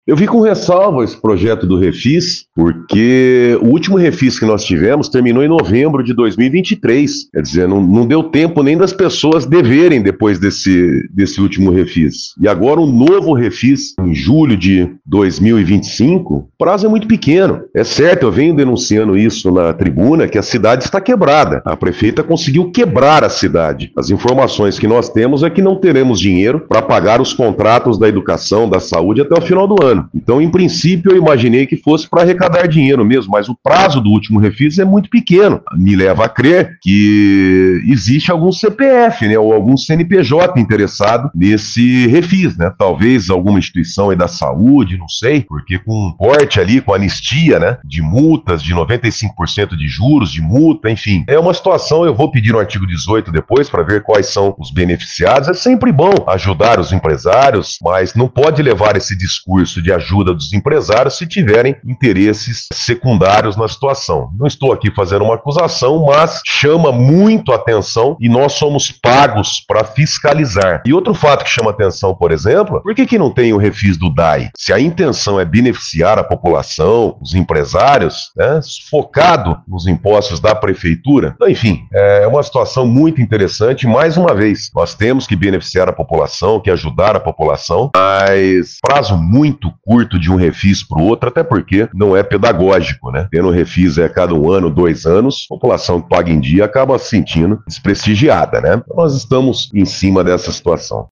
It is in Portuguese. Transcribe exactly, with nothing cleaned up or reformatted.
Eu vi com ressalva esse projeto do Refis, porque o último Refis que nós tivemos terminou em novembro de dois mil e vinte e três. Quer dizer, não, não deu tempo nem das pessoas deverem depois desse, desse último Refis. E agora um novo Refis, em julho de dois mil e vinte e cinco, o prazo é muito pequeno. É certo, eu venho denunciando isso na tribuna, que a cidade está quebrada. A prefeita conseguiu quebrar a cidade. As informações que nós temos é que não teremos dinheiro para pagar os contratos da educação, da saúde até o final do ano. Então, em princípio, eu imaginei que fosse para arrecadar dinheiro mesmo, mas o prazo do último Refis é muito pequeno. Me leva a crer que existe algum C P F, né, ou algum C N P J interessado nesse Refis, né? Talvez alguma instituição aí da saúde, não sei, porque com um corte ali, com anistia, né, de multas, de noventa e cinco por cento de juros, de multa, enfim. É uma situação, eu vou pedir no artigo dezoito depois para ver quais são os beneficiados. É sempre bom ajudar os empresários, mas não pode levar esse discurso de ajuda dos empresários se tiverem interesses secundários na situação. Não estou aqui fazendo uma acusação, mas chama muito a atenção e nós somos pagos para fiscalizar. E outro fato que chama atenção, por exemplo, por que que não tem o Refis do D A I? Se a intenção é beneficiar a população, os empresários, né, focado nos impostos da prefeitura, então, enfim, é uma situação muito interessante. Mais uma vez, nós temos que beneficiar a população, que ajudar a população, mas prazo muito curto de um Refis para o outro, até porque não é pedagógico, né? Tendo Refis é cada um ano, dois anos, a população que paga em dia acaba se sentindo desprestigiada, né? Nós estamos em cima dessa situação.